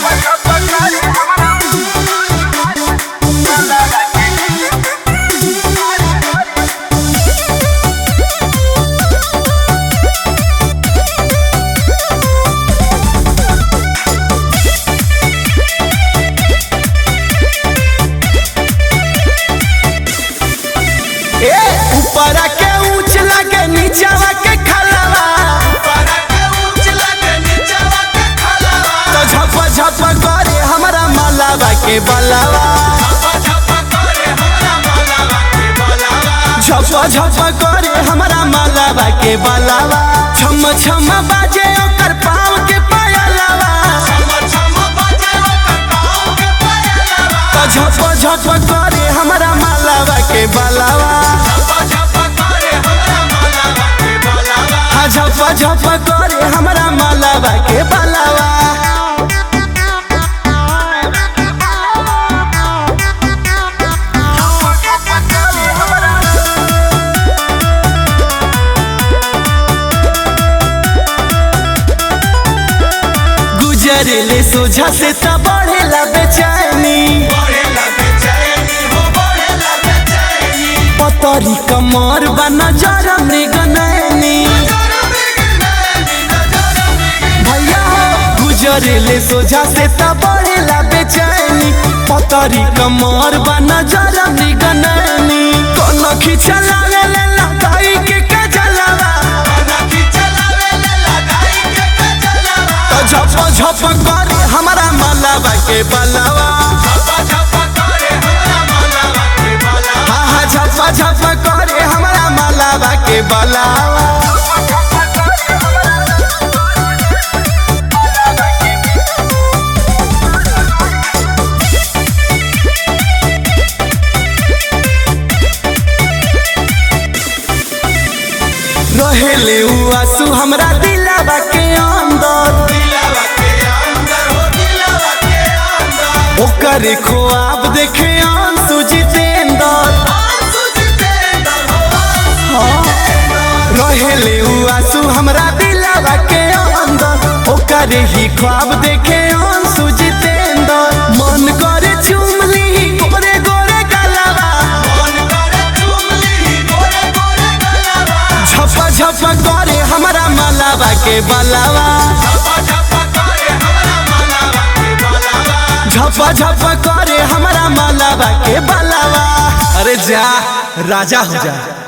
ऊपरा के ऊंच लगे नीचवा के खलवा, तो झप झप करे हमरा मलावा के बलवा, झप झप करे हमरा मलावा के बलवा। छम छम बाजे ओकर पाँव के पायलवा, तो झप झप करे हमरा मलावा के बलवा, झप झप करे हमरा मलावा के बलवा। गुजरेले सोझा से त बढ़ेला बेचैनी, पतरी कमर बा नजर मृग नैनी। गुजरेले सोझा से त बढ़ेला बेचैनी, पतरी कमर बा नजर मृग नैनी। कोन खिचलावे ले लगाई के कजलवा, तो झप झप करे हमरा मलावा के बलवा, झप झप करे हमरा मलावा के बलवा। रहेले आंसू हमरा दिलवा के अंदर, ओकर ख्वाब देखे आंसू जितेंद्र। रहेले आंसू हमरा दिलवा के अंदर, ओकर ही ख्वाब देखे आंसू जितेंद्र। मन करे चुमली गोरे गोरे गलवा, झप झप करे हमरा मलावा के बलवा, झप झप करे हमरा मलावा के बलवा। अरे जा राजा हो जा।